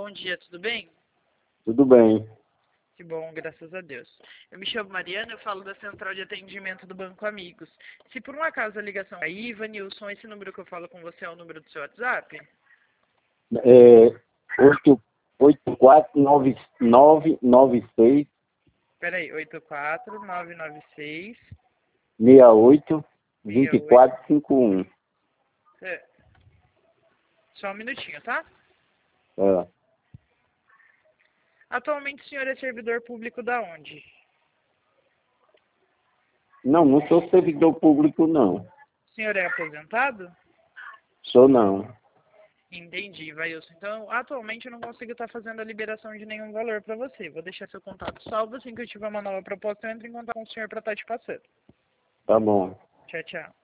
bom dia, tudo bem? Tudo bem. Que bom, graças a Deus. Eu me chamo Mariana, eu falo da Central de Atendimento do Banco Amigos. Se por um acaso a ligação cair, Ivanilson, esse número que eu falo com você é o número do seu WhatsApp? É 84996 Peraí, 84996 68 68. 2451. É, só um minutinho, tá? É. Atualmente o senhor é servidor público da onde? Não sou servidor público, não. O senhor é aposentado? Sou não. Entendi, Vailson. Então, atualmente eu não consigo estar fazendo a liberação de nenhum valor para você. Vou deixar seu contato salvo, assim que eu tiver uma nova proposta, eu entro em contato com o senhor para estar te passando. Tá bom. Tchau, tchau.